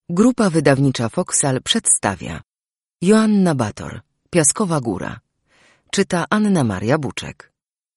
Grupa wydawnicza Foksal przedstawia Joanna Bator, Piaskowa Góra. Czyta Anna Maria Buczek.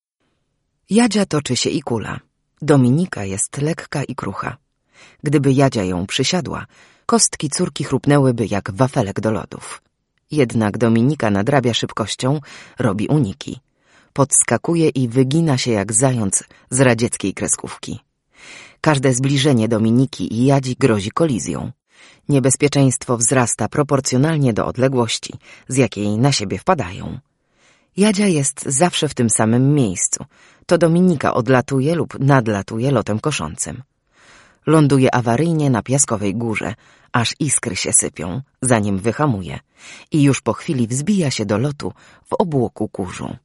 Jadzia toczy się i kula. Dominika jest lekka i krucha. Gdyby Jadzia ją przysiadła, kostki córki chrupnęłyby jak wafelek do lodów. Jednak Dominika nadrabia szybkością, robi uniki. Podskakuje i wygina się jak zając z radzieckiej kreskówki. Każde zbliżenie Dominiki i Jadzi grozi kolizją. Niebezpieczeństwo wzrasta proporcjonalnie do odległości, z jakiej na siebie wpadają. Jadzia jest zawsze w tym samym miejscu. To Dominika odlatuje lub nadlatuje lotem koszącym. Ląduje awaryjnie na Piaskowej Górze, aż iskry się sypią, zanim wyhamuje i już po chwili wzbija się do lotu w obłoku kurzu.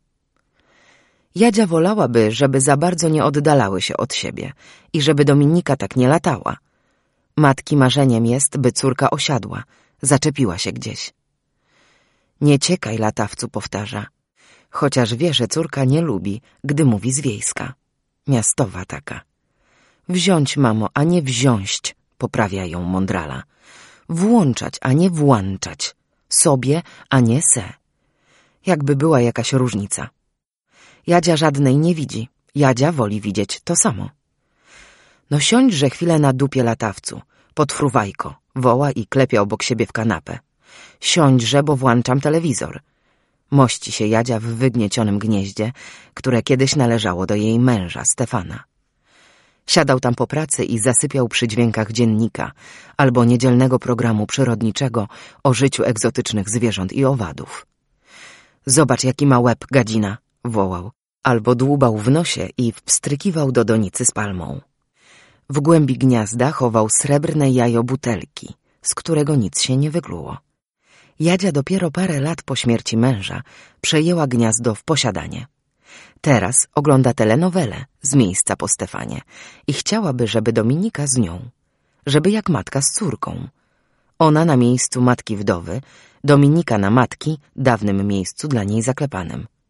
Jadzia wolałaby, żeby za bardzo nie oddalały się od siebie i żeby Dominika tak nie latała. Matki marzeniem jest, by córka osiadła, zaczepiła się gdzieś. Nie ciekaj, latawcu, powtarza, chociaż wie, że córka nie lubi, gdy mówi zwiejska. Miastowa taka. Wziąć, mamo, a nie wziąść, poprawia ją mądrala. Włączać, a nie włączać. Sobie, a nie se. Jakby była jakaś różnica. Jadzia żadnej nie widzi. Jadzia woli widzieć to samo. No siądźże chwilę na dupie, latawcu, podfruwajko, woła i klepie obok siebie w kanapę. Siądźże, bo włączam telewizor. Mości się Jadzia w wygniecionym gnieździe, które kiedyś należało do jej męża, Stefana. Siadał tam po pracy i zasypiał przy dźwiękach dziennika albo niedzielnego programu przyrodniczego o życiu egzotycznych zwierząt i owadów. Zobacz, jaki ma łeb, gadzina, wołał, albo dłubał w nosie i wpstrykiwał do donicy z palmą. W głębi gniazda chował srebrne jajo butelki, z którego nic się nie wykluło. Jadzia dopiero parę lat po śmierci męża przejęła gniazdo w posiadanie. Teraz ogląda telenowelę z miejsca po Stefanie i chciałaby, żeby Dominika z nią, żeby jak matka z córką. Ona na miejscu matki wdowy, Dominika na matki, dawnym miejscu dla niej zaklepanym.